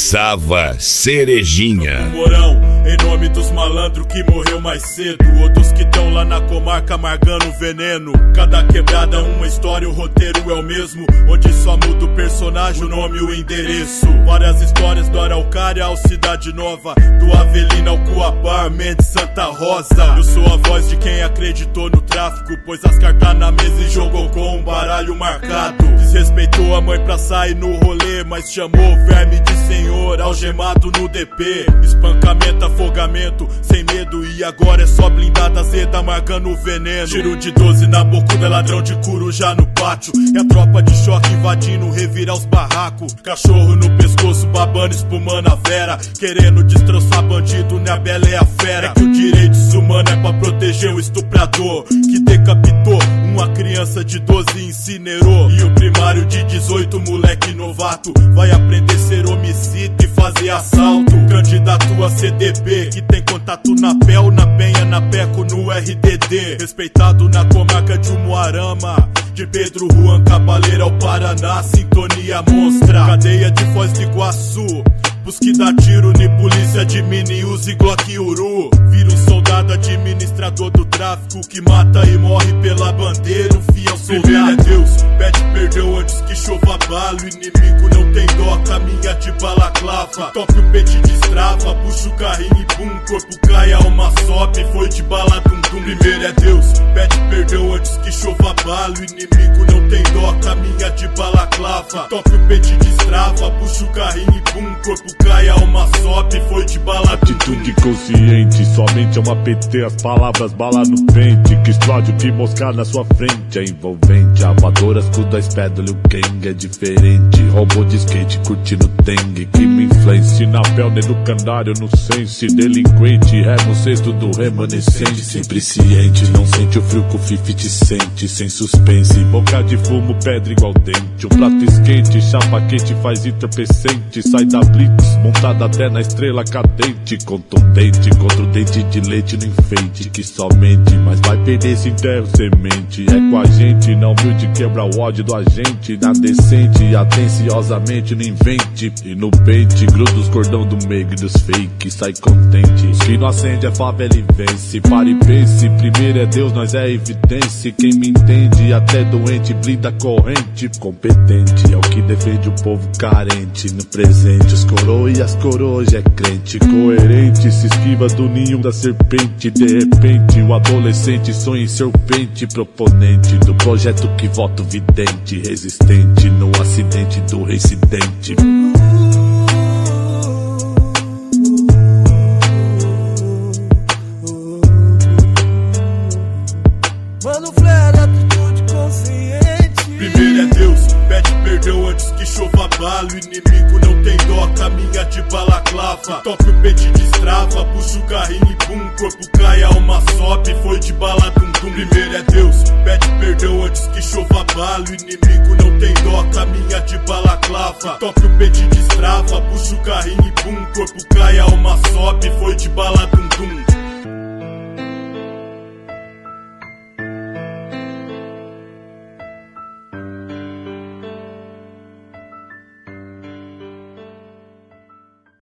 Começava Cerejinha. Morão, em nome dos malandros que morreu mais cedo, outros que tão lá na comarca amargando veneno. Cada quebrada uma história, o roteiro é o mesmo, onde só muda o personagem, o nome e o endereço. Várias histórias do Araucária ao Cidade Nova, do Avelina ao Cuapar, Mendes, Santa Rosa. Eu sou a voz de quem acreditou no tráfico, pôs as cartas na mesa e jogou com um baralho marcado. Desrespeitou a mãe pra sair no rolê, mas chamou o verme de senhor, algemado no DP. Espancamento, afogamento, sem medo, e agora é só blindada azeda marcando o veneno. Tiro de 12 na bocuda, ladrão de Corujá no pátio. É a tropa de choque invadindo, revirar os barracos. Cachorro no pescoço, babando, espumando a vera, querendo destroçar bandido, né, a bela é a fera. É que o direito humano é pra proteger o estuprador que decapitou uma criança de 12 e incinerou. E o primário de 18, moleque novato, vai aprender a ser homicida e fazer assalto. Candidato a CDP, que tem contato na PEL, na Penha, na PECO, no RDD. Respeitado na comarca de Umuarama, de Pedro Juan Cabaleiro ao Paraná, sintonia monstra. Cadeia de Foz do Iguaçu, os que dá tiro ni polícia de mini use Glock Uru. Vira um soldado administrador do tráfico, que mata e morre pela bandeira, um fiel soldado. Primeiro é Deus, pede perdão antes que chova bala. O inimigo não tem dó, caminha de balaclava. Toque o pente destrava, puxa o carrinho e pum, corpo cai, alma sobe, foi de bala dum dum. Primeiro é Deus, pede perdão antes que chova bala. O inimigo não tem dó, caminha de balaclava. Toque o pente destrava, puxa o carrinho e pum, corpo cai, alma sobe, foi de bala. Atitude consciente, somente é uma PT, as palavras bala no pente, que explode o que moscar na sua frente. É envolvente, a voadora, escudo, a espada, o gang é diferente. Robô de skate curtindo dengue, que me influencia na pele do canário, no sense. Delinquente, é no cesto do remanescente. Sempre ciente, não sente o frio que o Fifi te sente. Sem suspense, boca de fumo, pedra igual dente. O prato esquente, chapa quente, faz entorpecente. Sai da blitz, montada até na estrela cadente. Contundente, contra o dente de leite no enfeite. Que somente, mas vai perder se enterro semente. É com a gente, não humilde, quebra o ódio do agente. Na decente, atenciosamente no invente. E no pente, gruda os cordão do meio e dos fake. Sai contente, os que não acende é favela e vence. Pare e pense, primeiro é Deus, nós é evidência. Quem me entende, até doente, blinda corrente. Competente, é o que defende o povo carente. No presente, os coroa e as coroas é crente. Coerente, se esquiva do ninho da serpente. De repente, o adolescente sonha em serpente. Proponente do projeto que voto vidente. Resistente no acidente do reincidente. Mano, flare, atitude consciente. Primeiro é Deus, pede perdão antes que chova bala. O inimigo não tem dó, caminha de balaclava. Toque o pente destrava, puxa o carrinho e pum, corpo cai, alma sobe, foi de bala dum dum. Primeiro é Deus, pede perdão antes que chova bala. O inimigo não tem dó, caminha de balaclava. Toque o pente destrava, puxa o carrinho e pum, corpo cai, alma sobe, foi de bala dum dum.